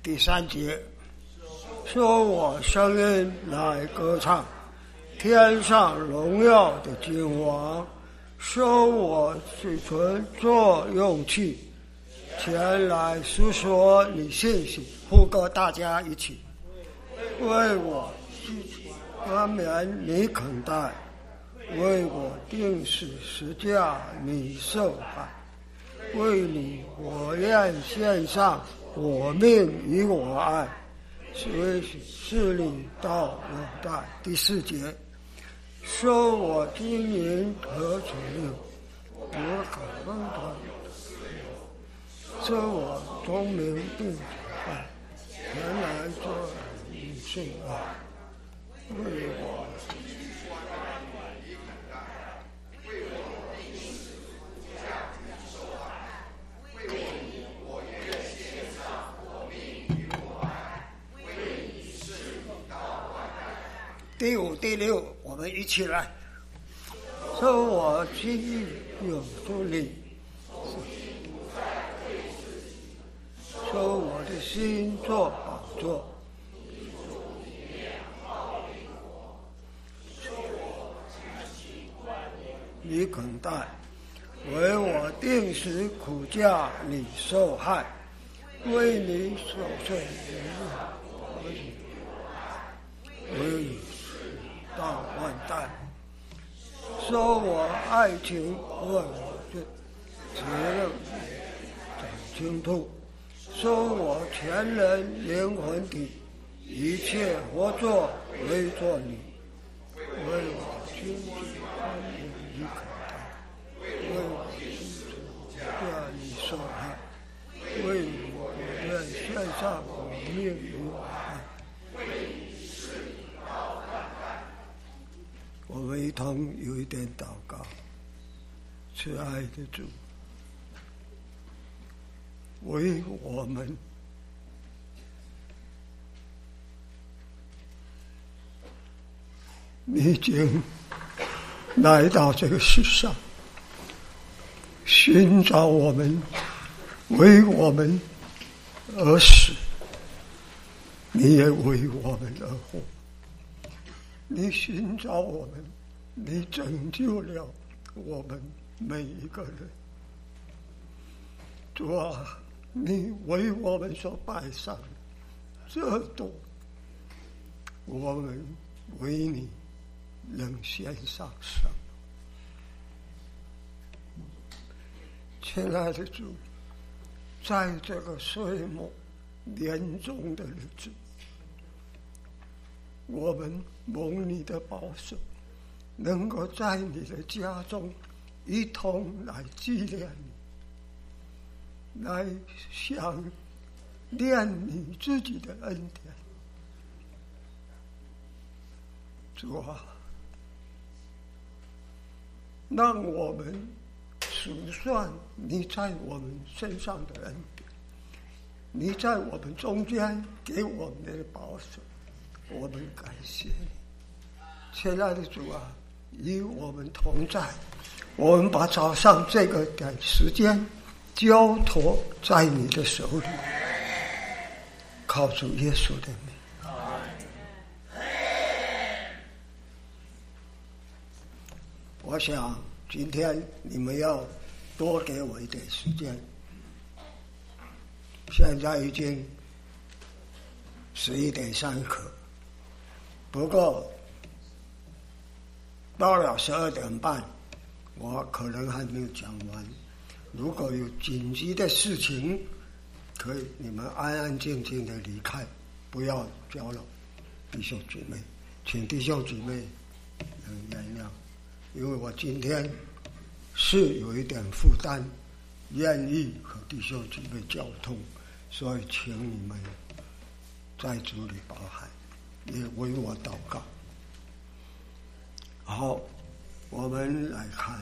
第3节，说我声音来歌唱，天上荣耀的君王，收我嘴唇做用器，前来诉说你信息。呼歌，大家一起。为我冠冕你肯戴，为我定死十架你受害，为你我愿献上我命与我爱，随势力到我代。第4节，收我金银和主令，我可温暖，收我聪明并爱，前来做你圣爱，为我第5、第6，我们一起来。收我心意有助力，收我的心做宝座，你肯戴，为我定时苦架你受害，为你所碎为你到万代，收我爱情恶罪，责任长青兔，收我全人灵魂体，一切活作为作你，为我君子宽容你可待，为我君主叫你受害，为我愿献上我命与我爱。我们一同有一点祷告。慈爱的主，为我们你已经来到这个世上，寻找我们，为我们而死，你也为我们而活。你寻找我们，你拯救了我们每一个人。主啊，你为我们所摆上这多，我们为你能献上什么？亲爱的主，在这个岁末年终的日子，我们蒙你的保守，能够在你的家中一同来纪念你，来想念你自己的恩典。主啊，让我们数算你在我们身上的恩典，你在我们中间给我们的保守，我们感谢你。亲爱的主啊，与我们同在，我们把早上这个点时间交托在你的手里，靠主耶稣的名。我想今天你们要多给我一点时间，现在已经11点3刻，不过到了12点半，我可能还没有讲完。如果有紧急的事情，可以你们安安静静的离开，不要搅扰弟兄姊妹，请弟兄姊妹能原谅，因为我今天是有一点负担，愿意和弟兄姊妹交通，所以请你们在主里包涵，也为我祷告。好，我们来看，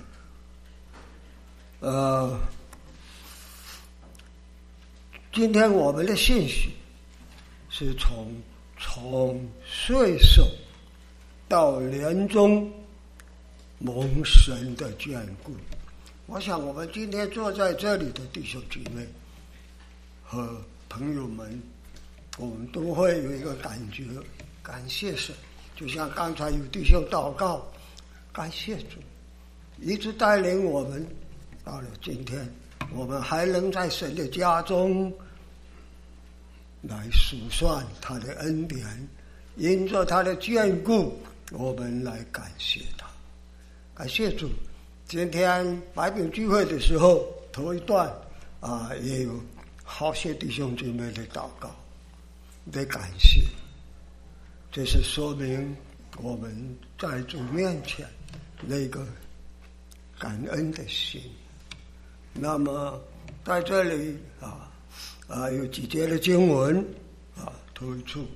今天我们的信息是从岁首到年终蒙神的眷顾。我想我们今天坐在这里的弟兄姊妹和朋友们， 我们都会有一个感觉，感谢神。就像刚才有弟兄祷告，感谢主，一直带领我们到了今天，我们还能在神的家中来数算他的恩典，因着他的眷顾，我们来感谢他，感谢主。今天白饼聚会的时候，头一段也有好些弟兄姊妹的祷告的感谢，这是说明我们在主面前那个感恩的心。那么在这里有几节的经文头一处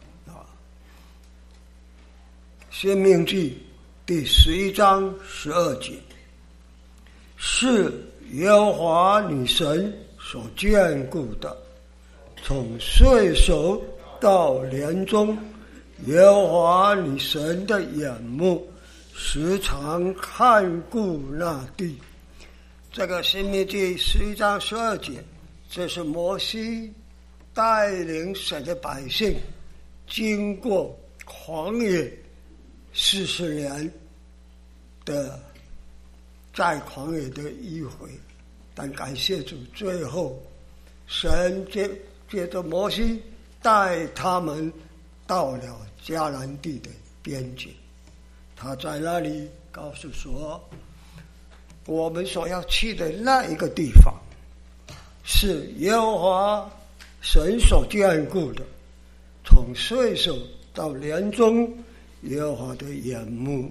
申命记第11章12节，是耶和华你神所眷顾的，从岁首到年终，耶和华你神的眼目时常看顾那地。这个申命记11章12节，这是摩西带领神的百姓经过旷野40年的在旷野的迂回，但感谢主，最后神借着摩西带他们到了迦南地的边界。他在那里告诉说，我们所要去的那一个地方是耶和华神所眷顾的，从岁首到年终，耶和华的眼目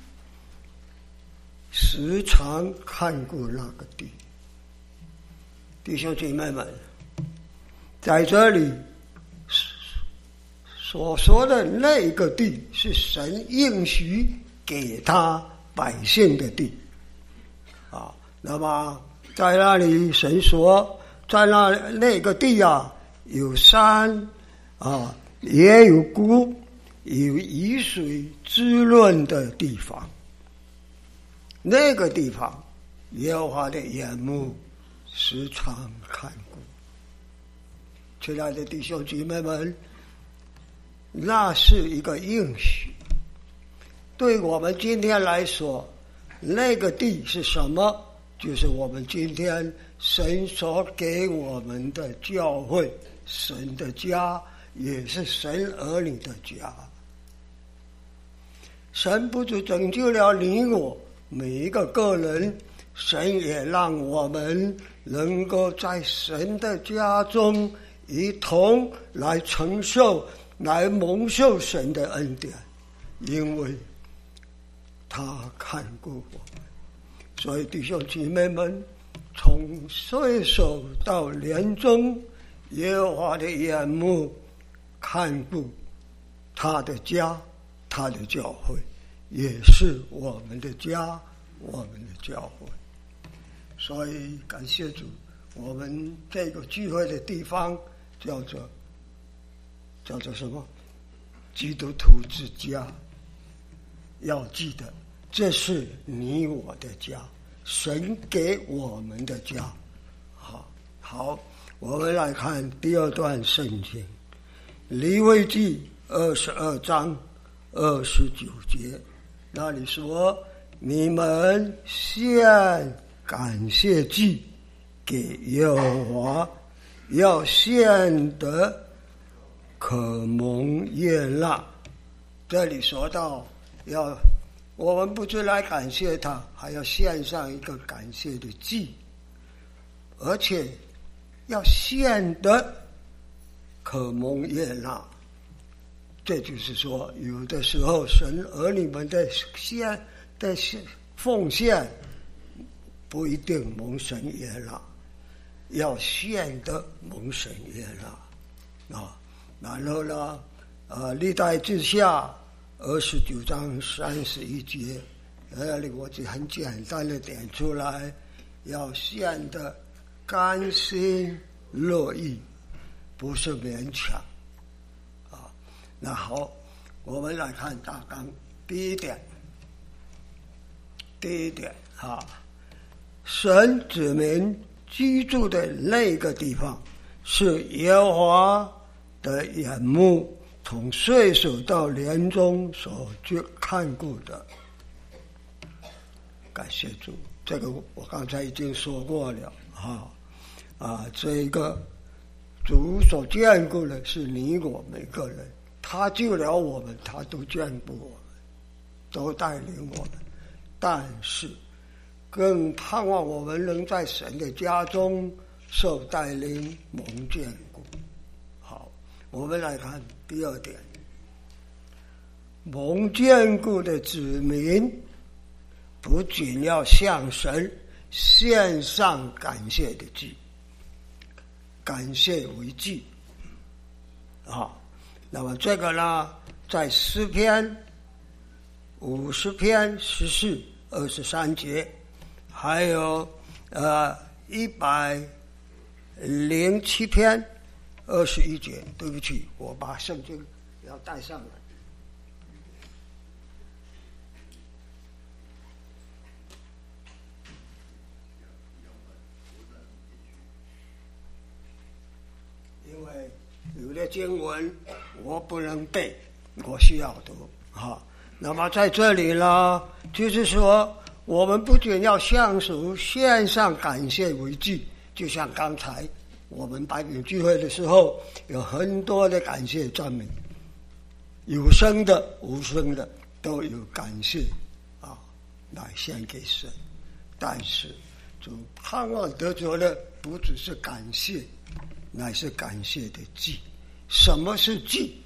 时常看顾那个地。弟兄姐妹们，在这里所说的那一个地是神应许给他百姓的地那么在那里神说，在那个地有山也有谷，有雨水滋润的地方。那个地方耶和华的眼目时常看顾。亲爱的弟兄姊妹们，那是一个应许。对我们今天来说，那个地是什么？就是我们今天神所给我们的教会，神的家，也是神儿女的家。神不只拯救了你我每一个个人，神也让我们能够在神的家中一同来承受，来蒙受神的恩典，因为他看顾我们。所以弟兄姊妹们，从岁首到年终，耶和华的眼目看顾他的家，他的教会，也是我们的家，我们的教会。所以感谢主，我们这个聚会的地方叫做什么？基督徒之家。要记得，这是你我的家，神给我们的家。好，我们来看第二段圣经，利未记22章29节，那里说，你们献感谢祭给耶和华，要献得可蒙悦纳。这里说到我们不只来感谢他，还要献上一个感谢的祭，而且要献得可蒙悦纳。这就是说，有的时候神儿女们的奉献不一定蒙神悦纳，要献得蒙神悦纳然后呢历代志下29章31节，那里我就很简单的点出来，要献得甘心乐意，不是勉强那好，我们来看大纲。第一点神子民居住的那个地方是耶和华的眼目，从岁首到年终所看顾的。感谢主，这个我刚才已经说过了这个主所眷顾的是你我每个人，他救了我们，他都眷顾我们，都带领我们，但是更盼望我们能在神的家中受带领蒙眷顾。好，我们来看第二点，蒙眷顾的子民不仅要向神献上感谢的祭，感谢为祭那么这个呢，在诗篇50篇14、23节，还有107篇21节。对不起，我把圣经要带上来。因为有的经文我不能背，我需要读那么在这里呢，就是说我们不仅要向主献上感谢为祭，就像刚才我们白饼聚会的时候有很多的感谢赞美，有声的无声的都有感谢来献给神。但是主盼望得着的不只是感谢，乃是感谢的祭。什么是祭？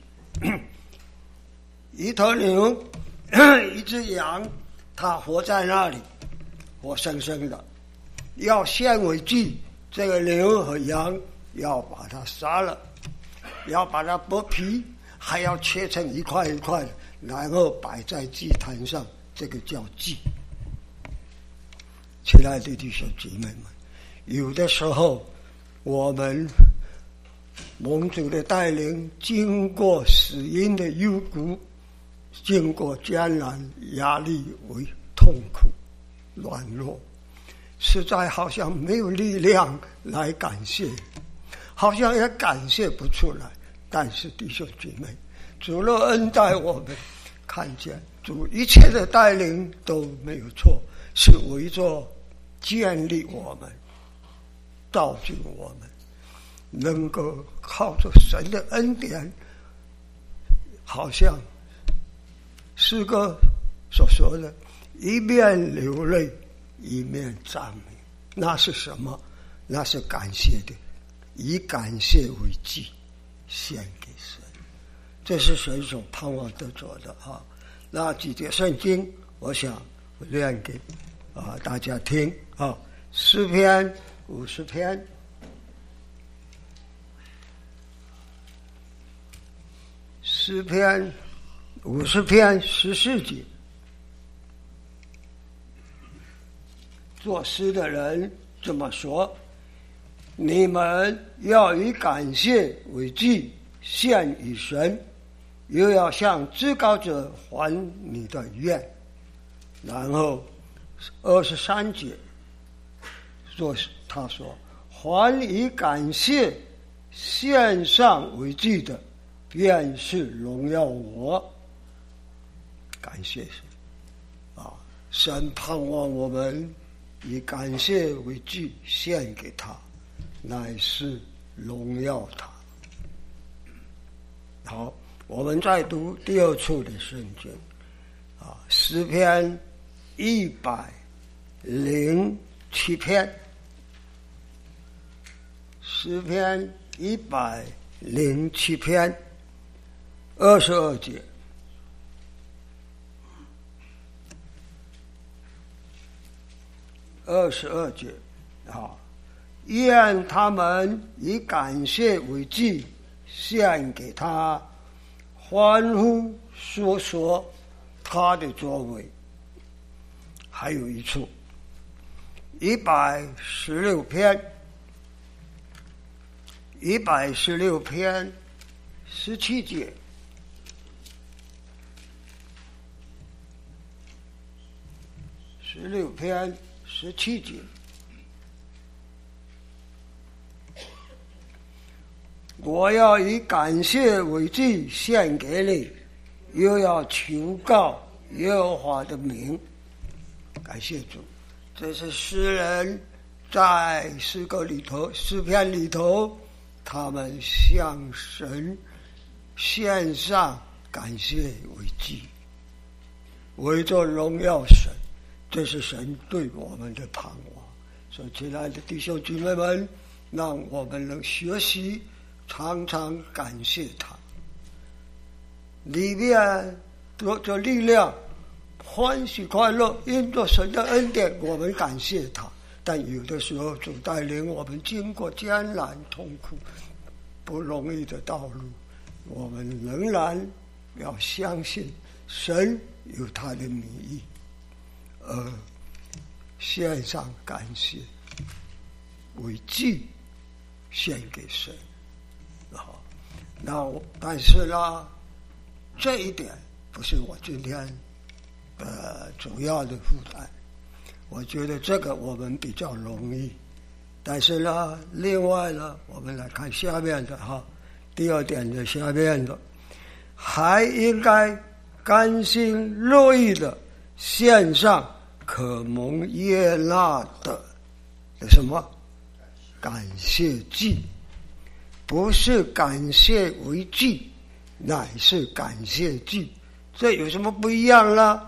一头牛，一只羊，它活在那里，活生生的，要献为祭。这个牛和羊要把它杀了，要把它剥皮，还要切成一块一块的，然后摆在祭坛上，这个叫祭。亲爱的弟兄姊妹们，有的时候我们蒙主的带领，经过死荫的幽谷，经过艰难压力为痛苦软弱，实在好像没有力量来感谢，好像也感谢不出来。但是弟兄姊妹，主若恩待我们，看见主一切的带领都没有错，是为着建立我们，造就我们，能够靠着神的恩典，好像诗歌所说的，一面流泪一面赞美。那是什么？那是感谢的，以感谢为祭，献给神。这是神所盼望得着的那几节圣经，我想我念给大家听诗篇50篇诗篇50篇14节，作诗的人这么说：你们要以感谢为祭，献与神，又要向至高者还你的愿。然后23节他说：还以感谢献上为祭的，便是荣耀我。感谢神神盼望我们以感谢为祭献给他，乃是荣耀他。好，我们再读第二处的圣经诗篇107篇，诗篇107篇22节。22节愿他们以感谢为祭献给他，欢呼说他的作为。还有一处116篇17节，17节， 我要以感谢为祭献给你，又要求告耶和华的名。感谢主，这是诗人在诗歌里头、诗篇里头，他们向神献上感谢为祭，为着荣耀神，这是神对我们的盼望。所以亲爱的弟兄姊妹们，让我们能学习常常感谢他，里面得着力量，欢喜快乐，因着神的恩典，我们感谢他。但有的时候主带领我们经过艰难痛苦不容易的道路，我们仍然要相信神有他的名义，献上感谢为祭献给神。但是呢，这一点不是我今天主要的负担。我觉得这个我们比较容易，但是呢，另外呢，我们来看下面的第二点的下面的，还应该甘心乐意的献上可蒙悦纳的什么感谢祭，不是感谢为祭，乃是感谢祭。这有什么不一样呢？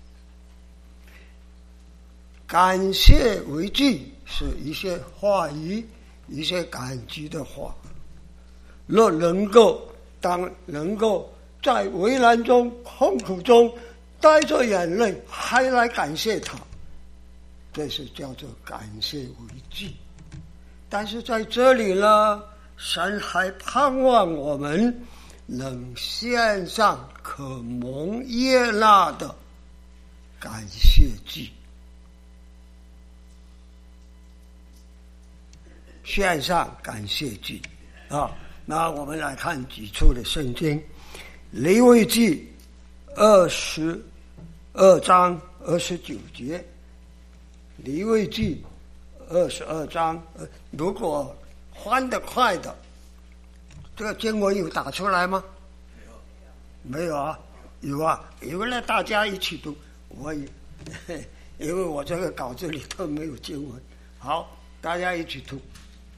感谢为祭是一些话语，一些感激的话，若能够在危难中痛苦中带着眼泪还来感谢他，这是叫做感谢为祭。但是在这里呢，神还盼望我们能献上可蒙悦纳的感谢祭，献上感谢祭那我们来看几处的圣经，利未记22章29节，利未记22章，如果翻得快的，这个经文有打出来吗？没有啊？有啊，有呢，大家一起读。因为我这个稿子里头没有经文，好，大家一起读。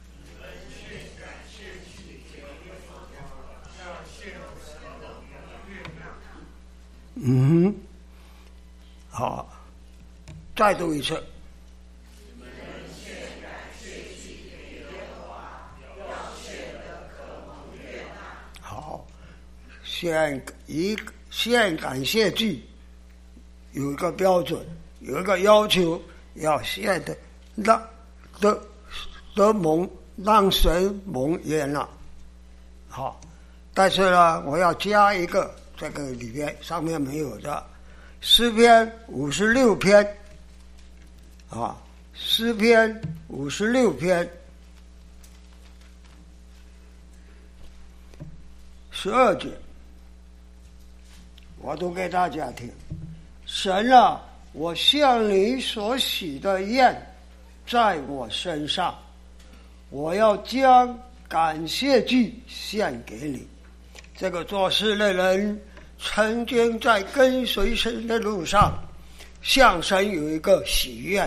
好，再读一次。好，献感谢祭有一个标准，有一个要求，要献的让神蒙悦纳。好，但是呢，我要加一个，这个里边上面没有的，诗篇56篇诗篇56篇12节，我读给大家听。神啊，我向你所许的愿在我身上，我要将感谢祭献给你。这个做事的人曾经在跟随神的路上，向神有一个许愿，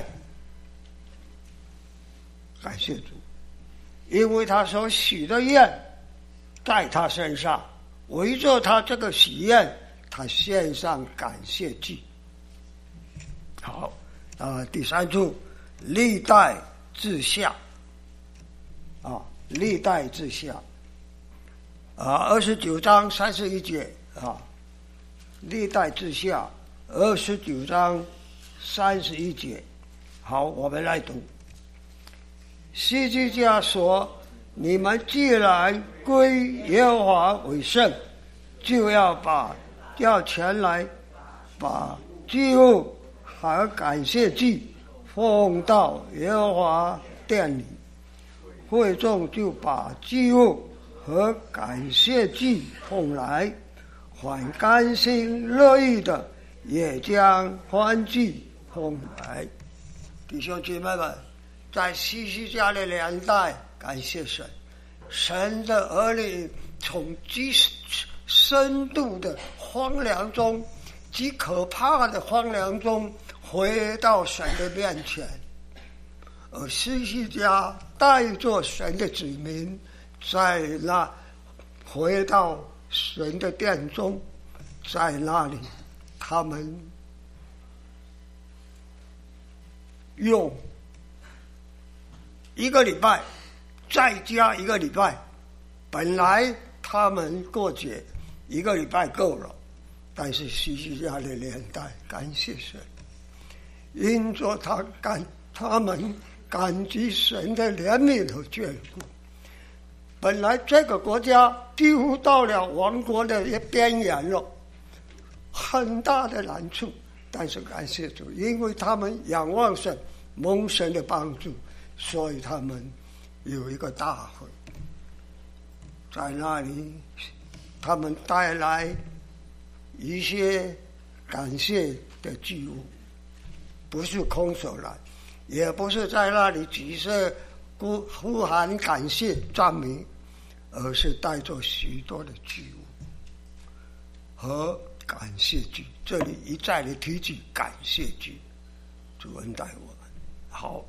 感谢主，因为他所许的愿在他身上，围着他这个许愿，他献上感谢祭。好第三处，历代志下历代志下29章31节历代志下29章31节。好，我们来读。希西家说，你们既然归耶和华为圣，就要前来把祭物和感谢祭奉到耶和华殿里。会众就把祭物和感谢祭奉来，凡甘心乐意的也将欢祭奉来。弟兄姐妹们，在希西家的年代，感谢神， 神的儿女从极深度的荒凉中，极可怕的荒凉中回到神的面前，而希西家带着神的子民在那回到神的殿中，在那里他们用1个礼拜再加1个礼拜，本来他们过节1个礼拜够了，但是希西家的年代，感谢神，因着他们感激神的怜悯和眷顾，本来这个国家几乎到了亡国的边缘了，很大的难处，但是感谢主，因为他们仰望神，蒙神的帮助，所以他们有一个大会，在那里他们带来一些感谢的祭物，不是空手来，也不是在那里只是呼喊感谢赞美，而是带着许多的祭物和感谢祭。这里一再的提起感谢祭，主恩待我们。好，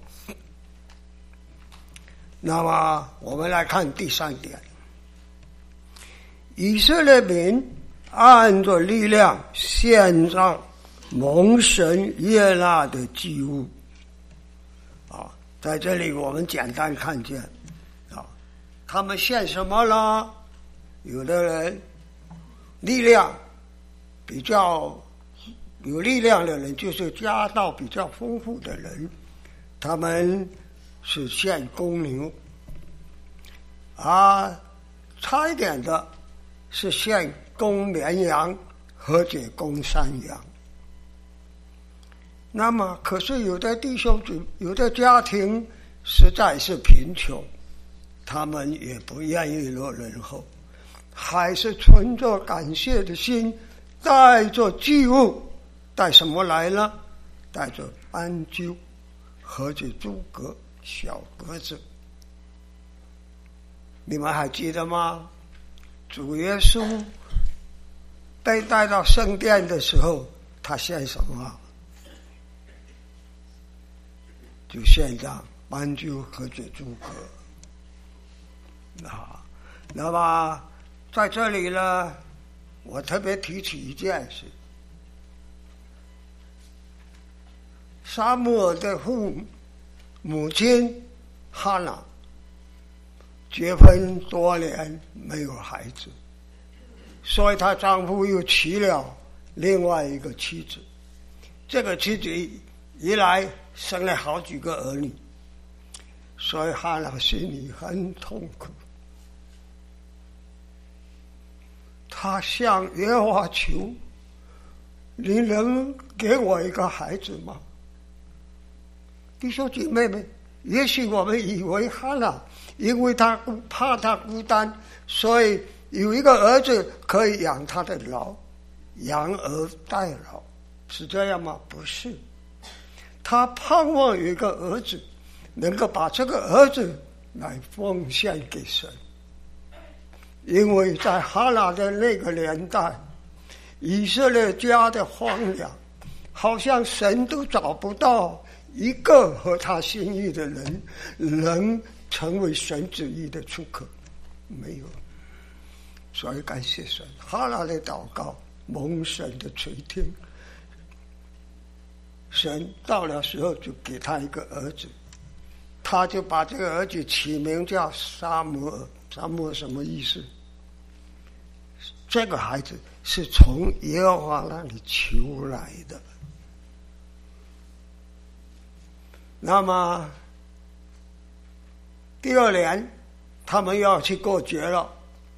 那么我们来看第3点，以色列民按着力量献上蒙神悦纳的祭物。在这里我们简单看见他们献什么呢？有的人力量比较有力量的人，就是家道比较丰富的人，他们是献公牛，差一点的是献公绵羊或者公山羊。那么可是有的弟兄有的家庭实在是贫穷，他们也不愿意落人后，还是存着感谢的心，带着祭物，带什么来呢？带着斑鸠和着诸葛小鸽子。你们还记得吗？主耶稣被带到圣殿的时候，他献什么？就献上斑鸠和着诸葛。那么在这里呢，我特别提起一件事，撒母耳的母亲哈拿结婚多年没有孩子，所以她丈夫又娶了另外一个妻子，这个妻子一来生了好几个儿女，所以哈拿心里很痛苦，他向耶和华求，你能给我一个孩子吗？弟兄姐妹们，也许我们以为哈拿因为他怕他孤单，所以有一个儿子可以养他的老，养儿待老，是这样吗？不是，他盼望有一个儿子能够把这个儿子来奉献给神。因为在哈拿的那个年代，以色列家的荒凉，好像神都找不到一个合他心意的人能成为神旨意的出口，没有。所以感谢神，哈拿的祷告蒙神的垂听，神到了时候就给他一个儿子，他就把这个儿子起名叫撒母耳。撒母耳什么意思？这个孩子是从耶和华那里求来的。那么第2年他们要去过节了，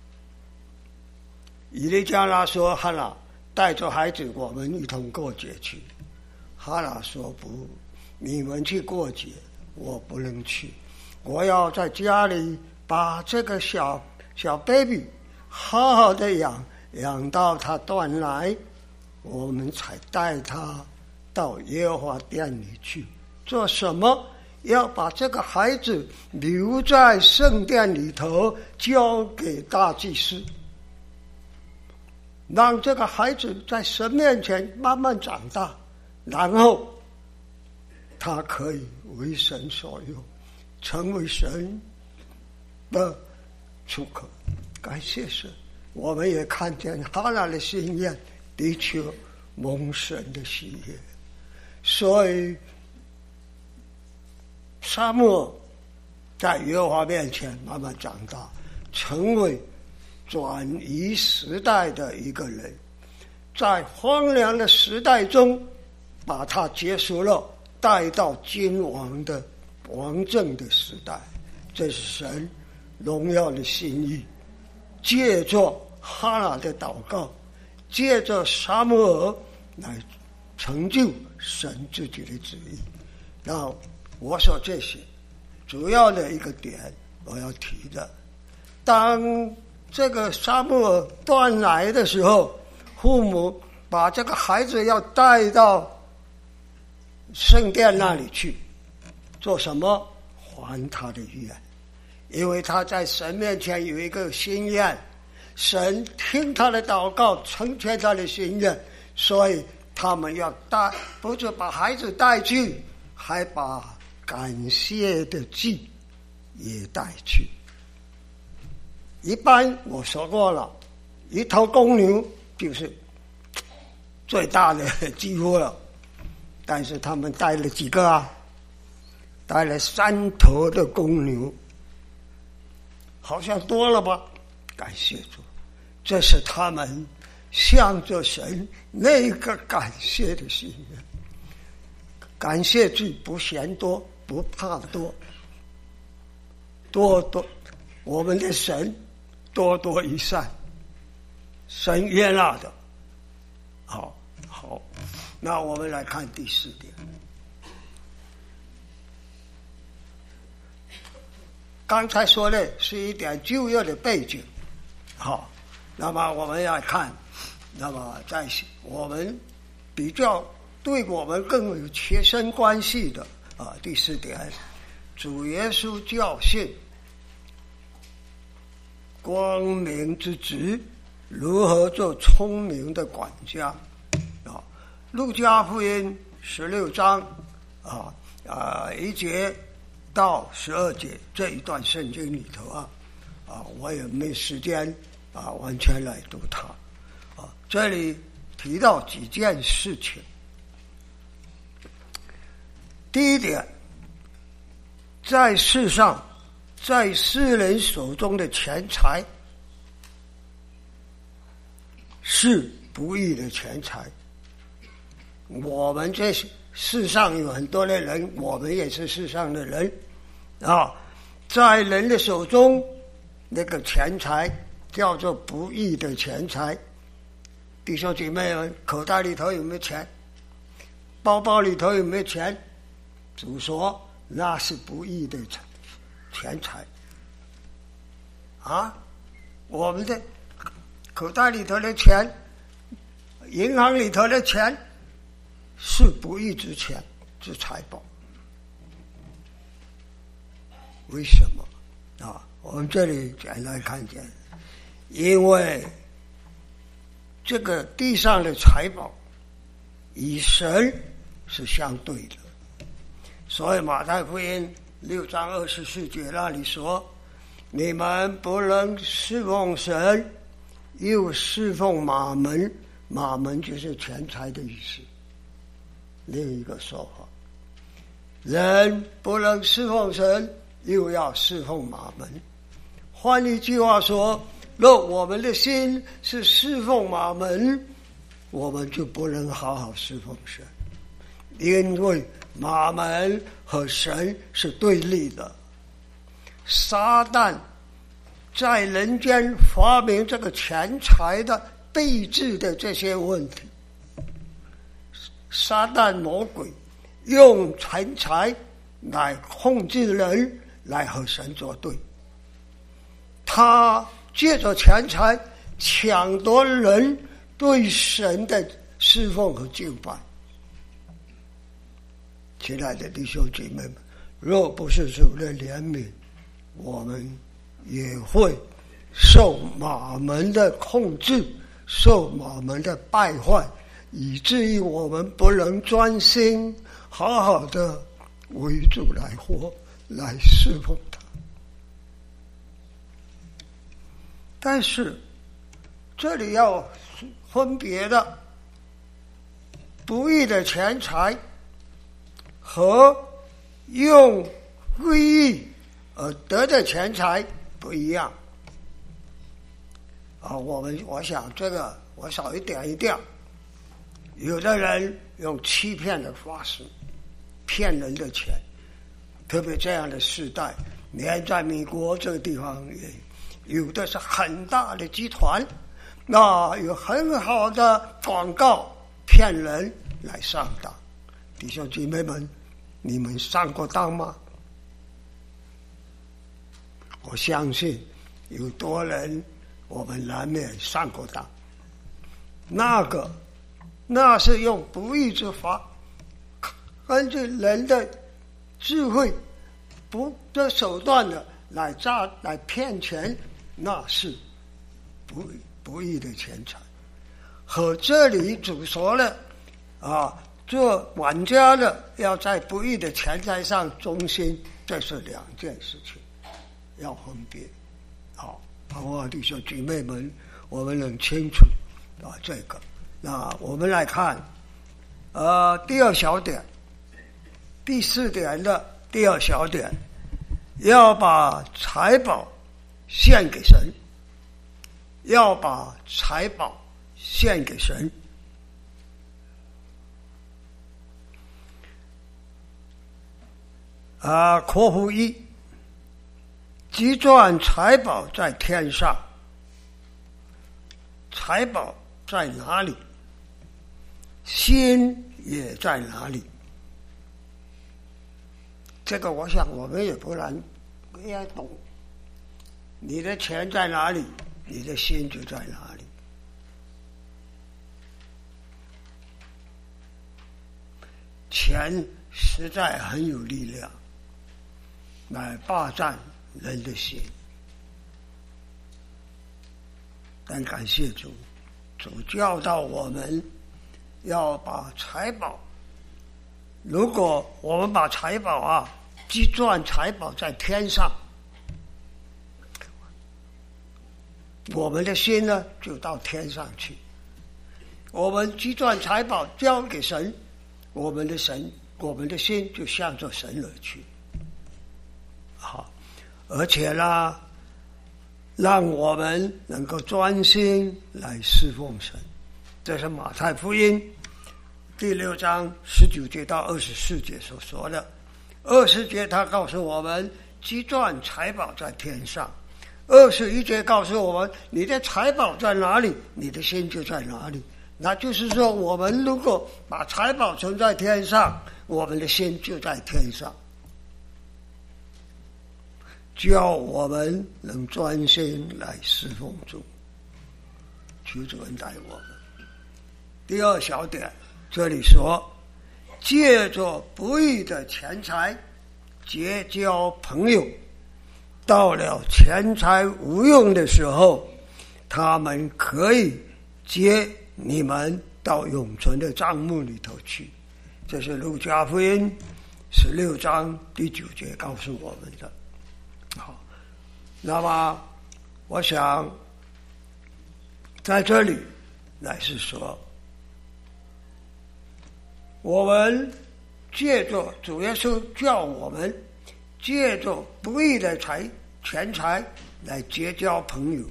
以利加拿说，哈拿带着孩子我们一同过节去。哈拿说不，你们去过节，我不能去，我要在家里把这个小 baby 好好的养到他断来，我们才带他到耶和华殿里去。做什么？ 要把这个孩子留在圣殿里头，交给大祭司，让这个孩子在神面前慢慢长大，然后他可以为神所用，成为神的出口。感谢神，我们也看见哈拿的心愿的确蒙神的喜悦。所以撒母耳在耶和华面前慢慢长大，成为转移时代的一个人，在荒凉的时代中把他结束了，带到君王的王政的时代。这是神荣耀的心意，借着哈拿的祷告，借着撒母耳来成就神自己的旨意。然后我说这些主要的一个点我要提的，当这个撒母耳断奶的时候，父母把这个孩子要带到圣殿那里去做什么？还他的愿，因为他在神面前有一个心愿，神听他的祷告，成全他的心愿，所以他们要带，不是把孩子带去，还把感谢的祭也带去。一般我说过了，一头公牛就是最大的祭物了，但是他们带了几个啊？带了3头的公牛，好像多了吧？感谢主，这是他们向着神那个感谢的心愿。感谢祭不嫌多，不怕多，多多，我们的神多多益善，神悦纳的。好，那我们来看第4点。刚才说的是一点旧约的背景，好，那么我们要看，那么在我们比较对我们更有切身关系的第4点，主耶稣教训光明之子如何做聪明的管家。路加福音16章1节到12节这一段圣经里头我也没时间完全来读它这里提到几件事情。第一点，在世上，在世人手中的钱财是不义的钱财。我们这世上有很多的人，我们也是世上的人在人的手中，那个钱财叫做不义的钱财。弟兄姐妹们，口袋里头有没有钱？包包里头有没有钱？主说那是不义的钱财我们的口袋里头的钱，银行里头的钱是不义之钱，之财宝。为什么我们这里简单看见，因为这个地上的财宝与神是相对的，所以马太福音6章24节那里说，你们不能侍奉神又侍奉马门，马门就是钱财的意思。另一个说法，人不能侍奉神又要侍奉马门。换一句话说，若我们的心是侍奉马门，我们就不能好好侍奉神，因为马门和神是对立的。撒旦在人间发明这个钱财的备至的这些问题，撒旦魔鬼用钱财来控制人，来和神作对。他借着钱财抢夺人对神的侍奉和敬拜。亲爱的弟兄姐妹们， 若不是主的怜悯，我们也会受马门的控制，受马门的败坏，以至于我们不能专心好好的为主来活，来侍奉他。但是这里要分别的，不义的钱财和用归义而得的钱财不一样啊。我想这个我稍微点一点。有的人用欺骗的方式骗人的钱，特别这样的时代，连在美国这个地方也有的是很大的集团，那有很好的广告骗人来上当。弟兄姐妹们，你们上过当吗？我相信有多人我们难免上过当。那是用不义之法，根据人的智慧不的手段的来骗钱，那是不义的钱财。和这里主说了做管家的要在不义的钱财上忠心，这是两件事情，要分别。好，弟兄姐妹们，我们能清楚这个。那我们来看第二小点，第4点的第二小点，要把财宝献给神，要把财宝献给神。括弧1，积攒财宝在天上，财宝在哪里，心也在哪里。这个我想我们也不然应该懂，你的钱在哪里，你的心就在哪里。钱实在很有力量来霸占人的心，但感谢主教导我们要把财宝，如果我们把财宝积攒财宝在天上，我们的心呢就到天上去。我们积攒财宝交给神，我们的心就向着神而去。好，而且呢，让我们能够专心来侍奉神。这是马太福音第6章19节到24节所说的。20节他告诉我们积攒财宝在天上，21节告诉我们你的财宝在哪里，你的心就在哪里。那就是说，我们如果把财宝存在天上，我们的心就在天上，叫我们能专心来侍奉主。求主恩待我们。第二小点，这里说借着不义的钱财结交朋友，到了钱财无用的时候，他们可以接你们到永存的帐幕里头去。这是路加福音16章第9节告诉我们的。好，那么我想在这里乃是说，我们借着主耶稣叫我们借着不义的钱财来结交朋友。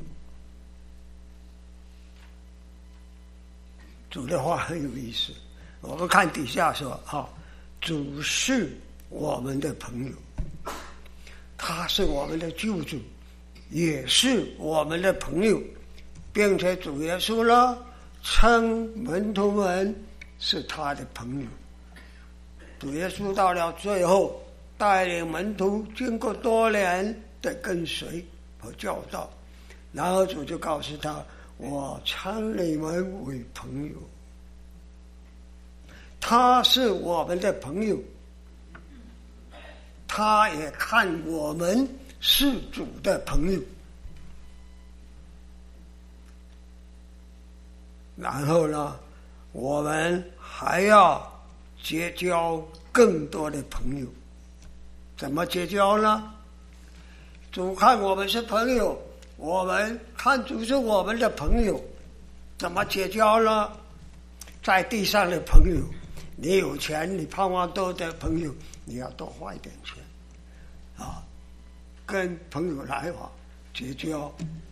主的话很有意思，我们看底下说主是我们的朋友，他是我们的救主，也是我们的朋友，并且主耶稣呢称门徒们是他的朋友。主耶稣到了最后带领门徒经过多年的跟随和教导，然后主就告诉他，我称你们为朋友。他是我们的朋友， 他也看我们是主的朋友。然后呢，我们还要结交更多的朋友。怎么结交呢？主看我们是朋友，我们看主是我们的朋友。怎么结交呢？在地上的朋友，你有钱，你盼望多的朋友，你要多花一点钱啊，跟朋友来往结交。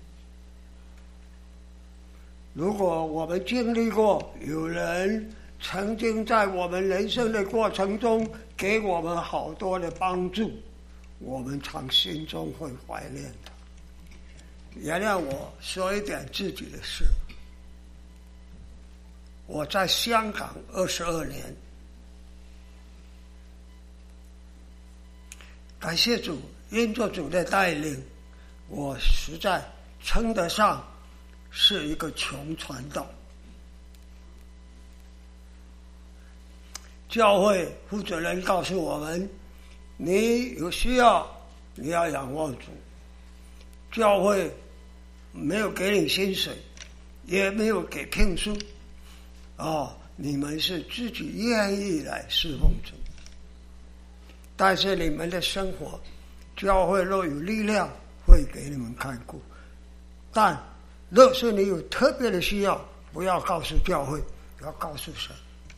如果我们经历过有人曾经在我们人生的过程中给我们好多的帮助，我们常心中会怀念他。原谅我说一点自己的事。我在香港22年，感谢主，因着主的带领，我实在称得上是一个穷传道。教会负责人告诉我们，你有需要你要仰望主。教会没有给你薪水，也没有给聘书你们是自己愿意来侍奉主，但是你们的生活，教会若有力量会给你们看顾，但若是你有特别的需要，不要告诉教会，要告诉神。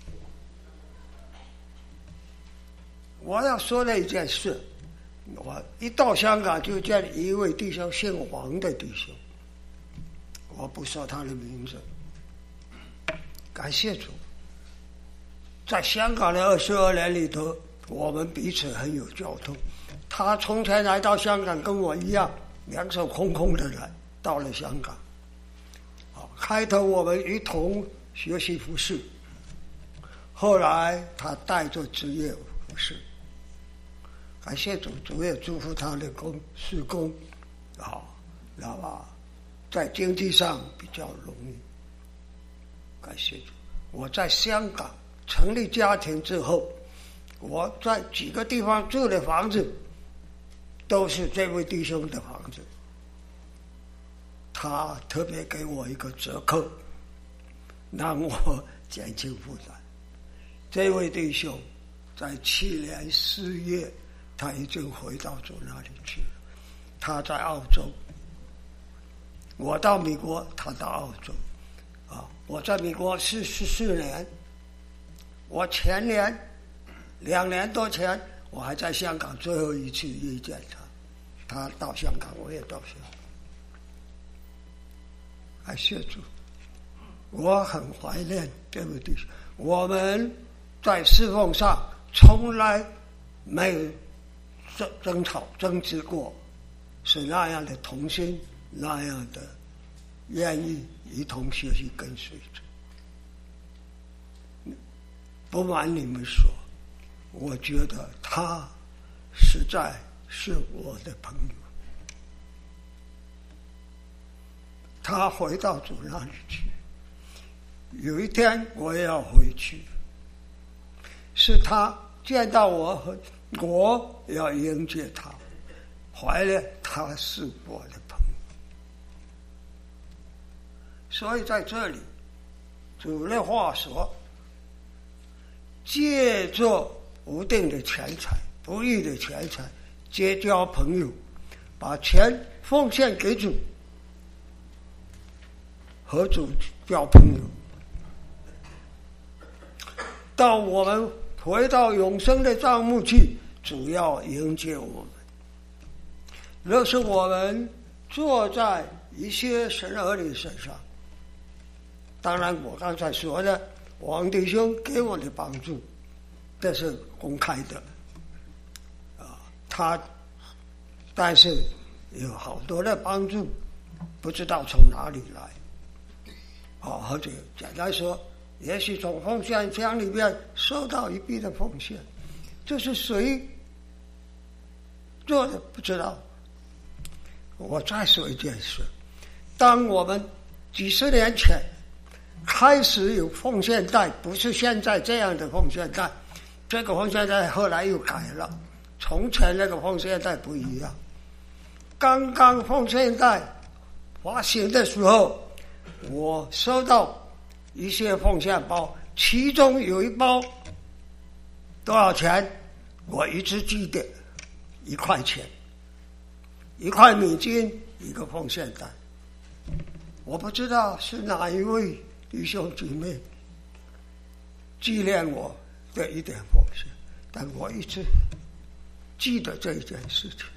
我要说的一件事，我一到香港就见一位弟兄，姓黄的弟兄，我不说他的名字。感谢主，在香港的22年里头，我们彼此很有交通。他从前来到香港跟我一样，两手空空的来到了香港。开头我们一同学习服事，后来他带着职业服事。感谢主，主也祝福他的事工那么在经济上比较容易。感谢主，我在香港成立家庭之后，我在几个地方住的房子都是这位弟兄的房子，他特别给我一个折扣，让我减轻负担。这位弟兄在去年4月，他已经回到主那里去了。他在澳洲，我到美国，他到澳洲。我在美国14年，我前年2年多前，我还在香港最后一次遇见他，他到香港，我也到香港。感谢主，我很怀念这位弟兄。我们在侍奉上从来没有争吵争执过，是那样的同心，那样的愿意一同学习跟随着。不瞒你们说，我觉得他实在是我的朋友。他回到主那里去，有一天我也要回去，是他见到我，我要迎接他，怀念他是我的朋友。所以在这里，主的话说，借着不定的钱财、不义的钱财，结交朋友，把钱奉献给主，和主交朋友。到我们回到永生的帐幕去，主要迎接我们。若是我们坐在一些神儿女身上，当然我刚才说的王弟兄给我的帮助，这是公开的但是有好多的帮助不知道从哪里来或者简单说，也许从奉献箱里面收到一笔的奉献，这是谁做的不知道。我再说一件事，当我们几十年前开始有奉献袋，不是现在这样的奉献袋，这个奉献袋后来又改了， 从前那个奉献袋不一样。刚刚奉献袋发行的时候，我收到一些奉献包，其中有一包多少钱？我一直记得1块钱，1块美金一个奉献袋。我不知道是哪一位弟兄姊妹纪念我的一点奉献，但我一直记得这一件事情。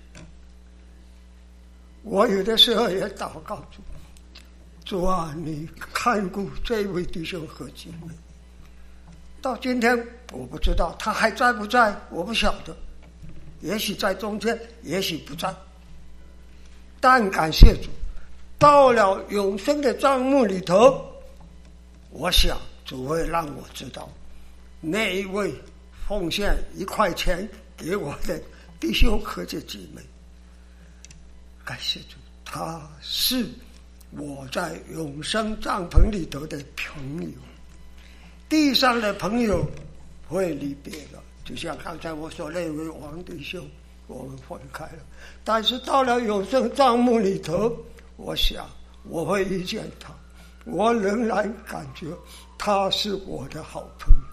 我有的时候也祷告主啊，你看顾这位弟兄和姊妹。到今天我不知道他还在不在，我不晓得，也许在中间，也许不在。但感谢主，到了永生的帐幕里头，我想主会让我知道那一位奉献1块钱给我的弟兄和姐妹。感谢主，他是我在永生帐篷里头的朋友。地上的朋友会离别了，就像刚才我说那位王弟兄，我们分开了。但是到了永生帐幕里头，我想我会遇见他，我仍然感觉他是我的好朋友。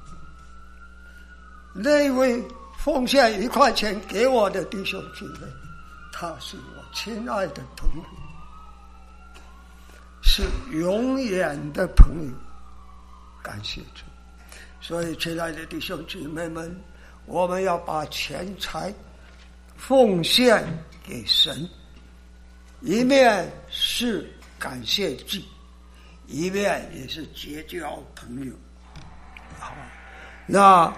那位奉献1块钱给我的弟兄姊妹，他是我亲爱的朋友，是永远的朋友。感谢主。所以亲爱的弟兄姊妹们，我们要把钱财奉献给神，一面是感谢祭，一面也是结交朋友。那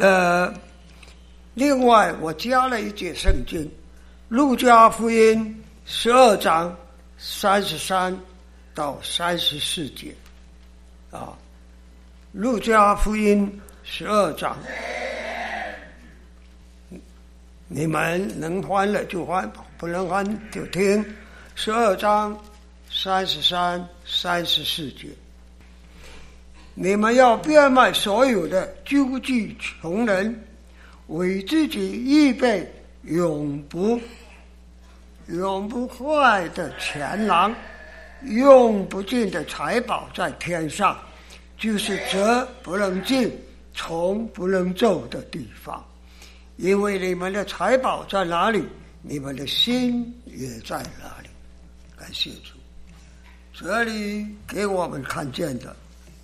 另外我加了一节圣经，路加福音12章33到34节啊。路加福音12章，你们能翻了就翻，不能翻就听。12章33、34节，你们要变卖所有的，救济穷人，为自己预备永不坏的钱囊，用不尽的财宝在天上，就是蛇不能进，虫不能走的地方。因为你们的财宝在哪里，你们的心也在哪里。感谢主，这里给我们看见的，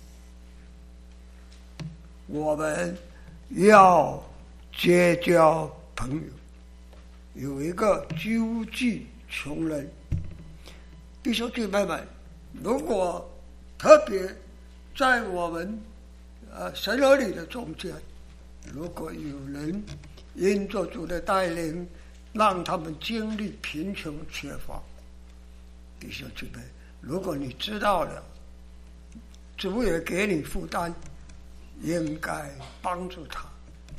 我们要结交朋友，有一个救济穷人。弟兄姊妹们，如果特别在我们神儿女的中间，如果有人因着主的带领，让他们经历贫穷缺乏，弟兄姊妹，如果你知道了，主也给你负担，应该帮助他。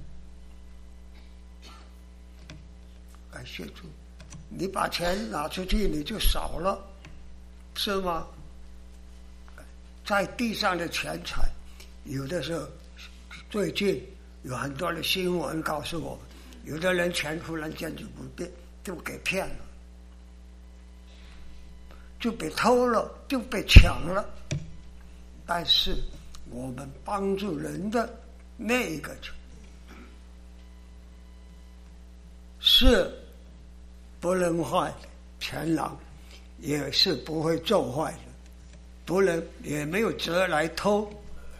感谢主，你把钱拿出去你就少了，是吗？在地上的钱财，有的时候最近有很多的新闻告诉我们，有的人钱忽然间就给骗了，就被偷了，就被抢了。但是我们帮助人的那一个是不能坏的钱囊，也是不会做坏的，不能也没有折来偷。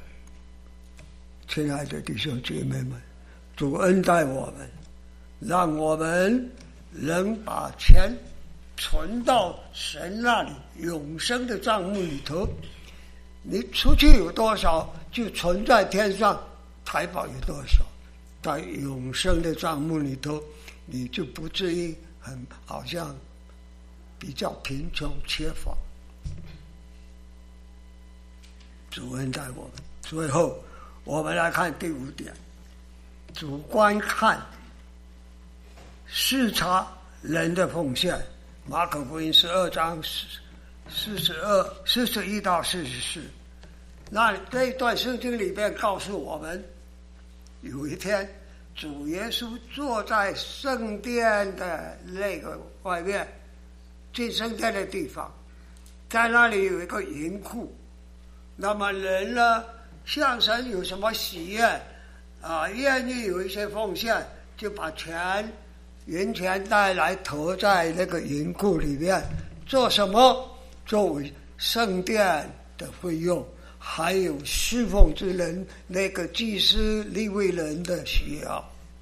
亲爱的弟兄姐妹们，主恩待我们，让我们能把钱存到神那里永生的账目里头。你出去有多少，就存在天上，财宝有多少，在永生的账目里头，你就不至于好像比较贫穷缺乏。主恩待我们。最后我们来看第5点，主观看视察人的奉献。马可福音12章41到44，那这一段圣经里面告诉我们，有一天主耶稣坐在圣殿的那个外面，进圣殿的地方，在那里有一个银库。那么人呢，向神有什么喜愿愿意有一些奉献，就把银钱带来投在那个银库里面，做什么？作为圣殿的费用，还有侍奉之人那个祭司利未人的需要。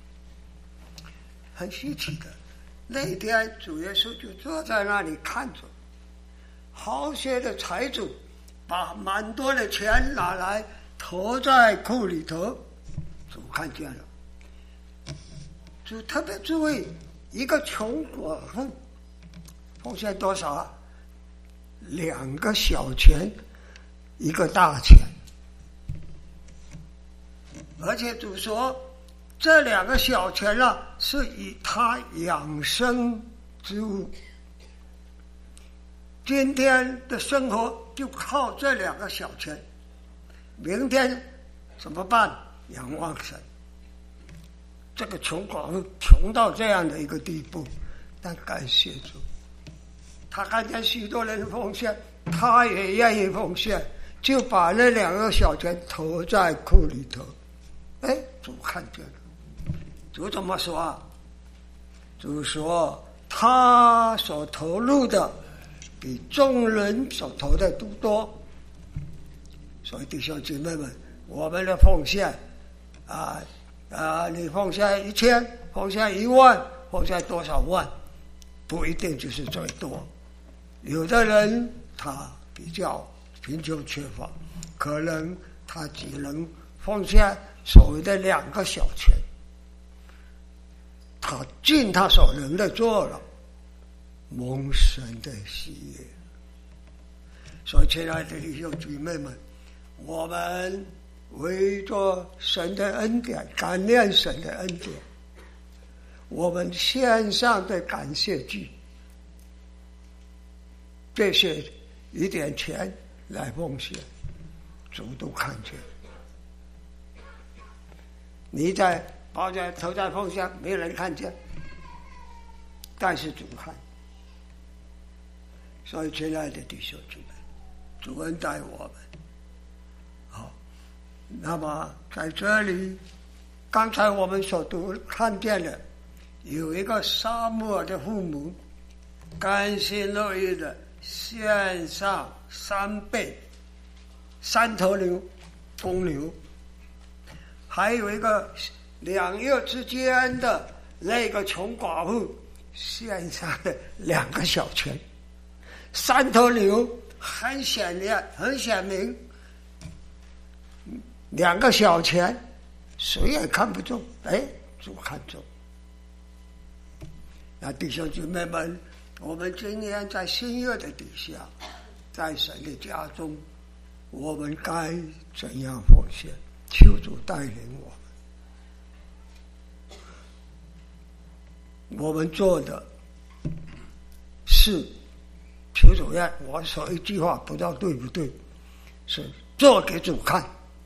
很稀奇的，那天主耶稣就坐在那里看着，好些的财主把蛮多的钱拿来投在库里头，主看见了，主特别注意一个穷寡妇奉献多少啊？2个小钱，1个大钱，而且主说这2个小钱是以他养生之物，今天的生活就靠这2个小钱，明天怎么办？仰望神。这个穷寡妇穷到这样的一个地步，但感谢主，他看见许多人奉献，他也愿意奉献，就把那2个小钱投在库里头。主看见了，主怎么说啊？主说他所投入的比众人所投的都多。所以弟兄姐妹们，我们的奉献你奉献1000，奉献1万，奉献多少万，不一定就是最多。有的人他比较贫穷缺乏，可能他只能奉献所谓的2个小钱，他尽他所能的做了，蒙神的喜悦。所以亲爱的弟兄姊妹们，我们为着神的恩典，感念神的恩典，我们献上的感谢祭，这些一点钱来奉献，主都看见。你在投在奉献，没人看见，但是主看。所以亲爱的弟兄姊妹，主恩待我们。好，那么在这里，刚才我们所看见的，有一个撒母耳的父母甘心乐意的献上3倍3头公牛，还有一个2月之间的那个穷寡妇献上了2个小钱，3头牛很显明，2个小钱谁也看不中，主看中。那弟兄姊妹们，我们今天在新约的底下，在神的家中，我们该怎样奉献？求主带领我们。我们做的是，求主让我说一句话，不知道对不对，是做给主看，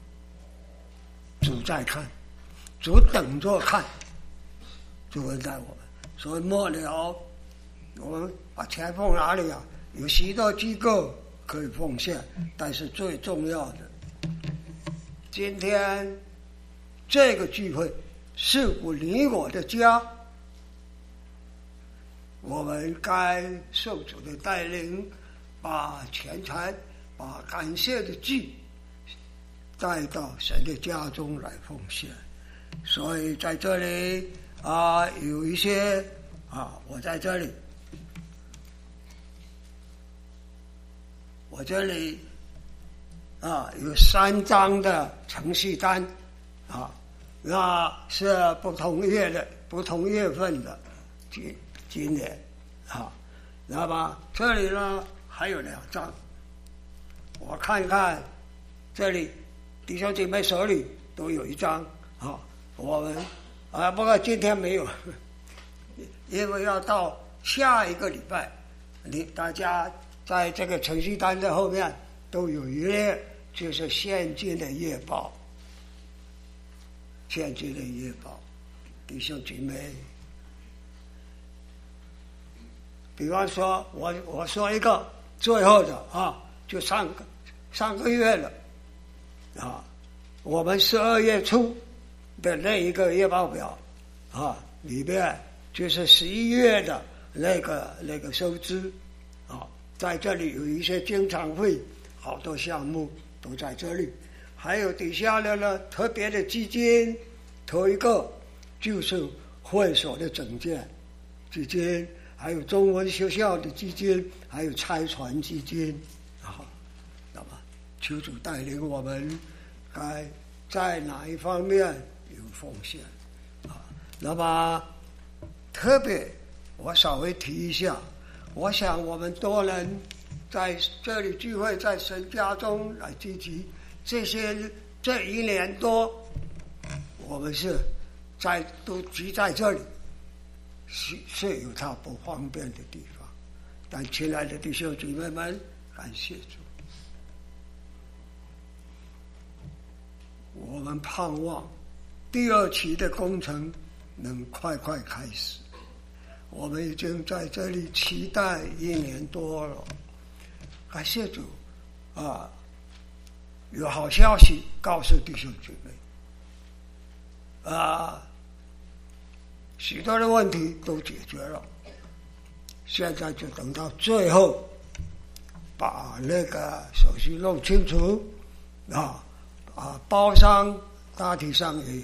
主在看，主等着看，主恩待我们。所以末了，我们把钱放哪里啊？有许多机构可以奉献，但是最重要的，今天这个聚会是你我的家，我们该受主的带领，把钱财、把感谢的祭带到神的家中来奉献。所以在这里有一些我在这里，我这里有3张的程序单那是不同月份的今年那么这里呢还有2张，我看看这里弟兄姐妹手里都有1张我们不过今天没有，因为要到下一个礼拜，大家在这个程序单的后面都有一列，就是现金的月报，现金的月报。 弟兄姐妹，比方说我说一个最后的就上个月了我们12月初的那一个月报表里面就是11月的那个收支在这里有一些经常会好多项目都在这里，还有底下的呢特别的基金，头一个就是会所的整建基金，还有中文学校的基金，还有拆船基金那么求主带领我们该在哪一方面有奉献那么特别我稍微提一下，我想我们多人在这里聚会，在神家中来聚集，这1年多我们都聚在这里，是有它不方便的地方，但亲爱的弟兄姊妹们，感谢主，我们盼望第2期的工程能快开始。我们已经在这里期待1年多了，感谢主有好消息告诉弟兄姊妹许多的问题都解决了，现在就等到最后把那个手续弄清楚包商大体上也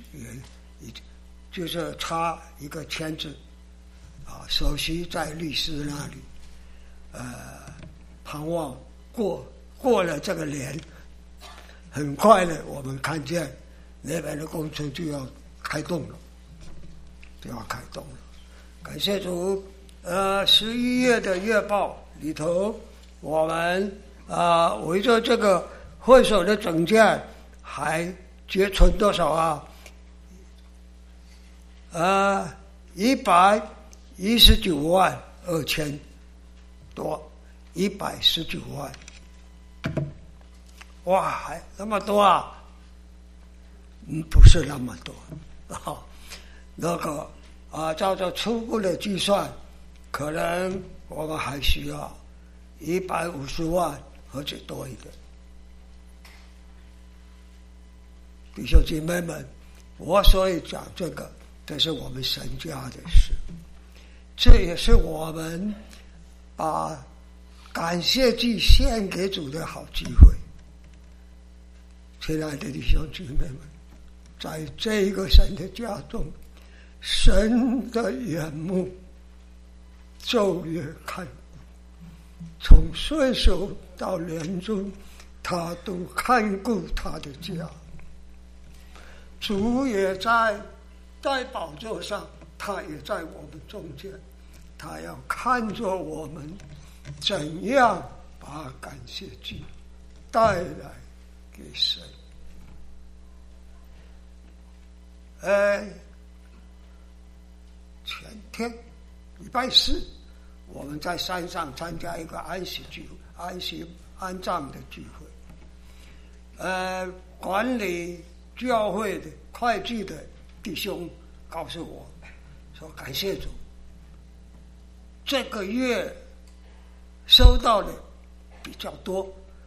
就是差一个签字手续在律师那里盼望过了这个年，很快的我们看见那边的工程就要开动了，感谢主11月的月报里头，我们围着这个会所的整建还结存多少119万2千多，119万，哇，还那么多不是那么多那个照着初步的计算，可能我们还需要150万或者多一点。弟兄姐妹们，我所以讲这是我们神家的事，这也是我们把感谢祭献给主的好机会。亲爱的弟兄姊妹们，在这一个神的家中，神的眼目昼夜看顾，从岁首到年终，他都看顾他的家。主也在宝座上，他也在我们中间，他要看着我们怎样把感谢祭带来给神。前天礼拜4，我们在山上参加一个安葬的聚会。管理教会的会计的弟兄告诉我说，感谢主，这个月收到的比较多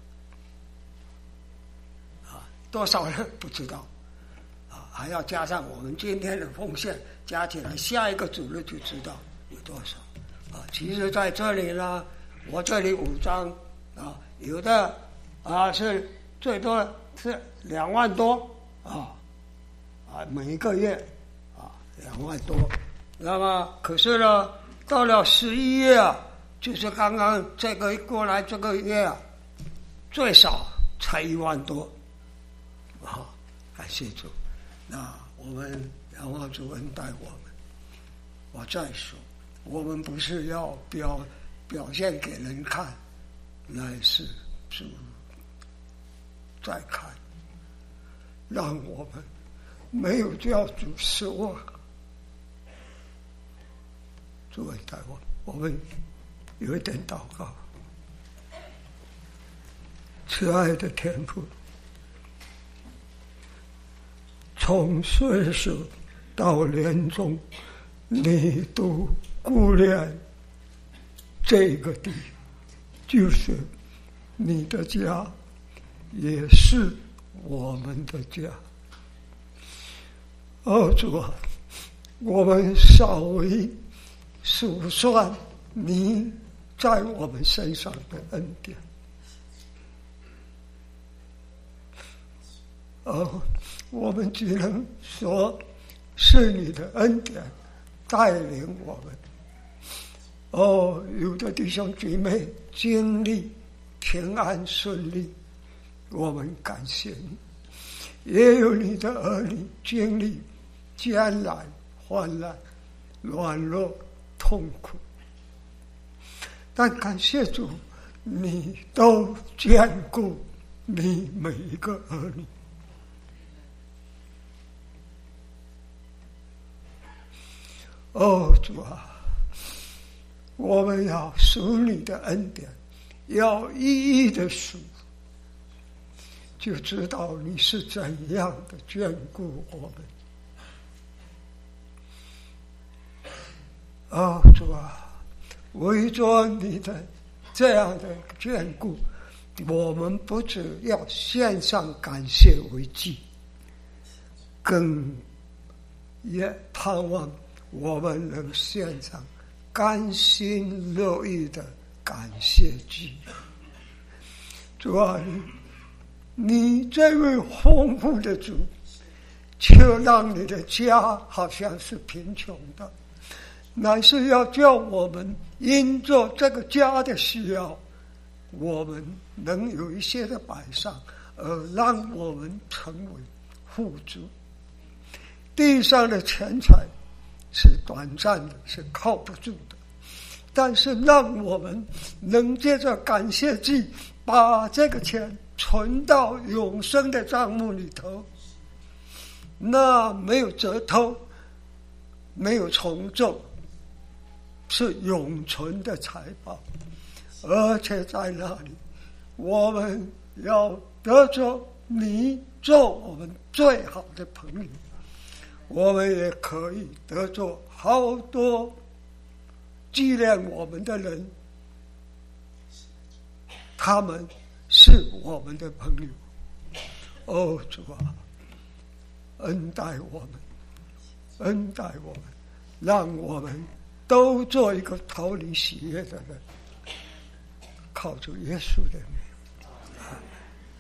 多少人不知道还要加上我们今天的奉献，加起来下一个主日就知道有多少其实在这里呢，我这里5张有的是最多是2万多每一个月2万多。那么可是呢，到了11月就是刚刚这个过来这个月最少才1万多感谢主。那我们仰望主恩待我们。我再说，我们不是要表现给人看，乃是主在看，让我们没有叫主失望。主恩待我们有一点祷告。慈爱的天父，从岁首到年终，你都顾念这个地，就是你的家，也是我们的家。主啊，我们稍微数算你在我们身上的恩典。我们只能说是你的恩典带领我们。有的弟兄姊妹经历平安顺利，我们感谢你；也有你的儿女经历艰难患难、软弱痛苦，但感谢主，你都眷顾你每一个儿女。主啊，我们要数你的恩典，要一一的数，就知道你是怎样的眷顾我们。主啊，为着你的这样的眷顾，我们不只要献上感谢为祭，更也盼望我们能献上甘心乐意的感谢祭。主啊，你这位丰富的主，却让你的家好像是贫穷的，乃是要叫我们因着这个家的需要，我们能有一些的摆上，而让我们成为富足。地上的钱财是短暂的，是靠不住的，但是让我们能借着感谢祭，把这个钱存到永生的账目里头，那没有折头，没有重奏，是永存的财宝。而且在那里，我们要得着你做我们最好的朋友，我们也可以得着好多纪念我们的人，他们是我们的朋友。主啊，恩待我们，恩待我们，让我们都做一个讨你喜悦的人，靠着耶稣的名。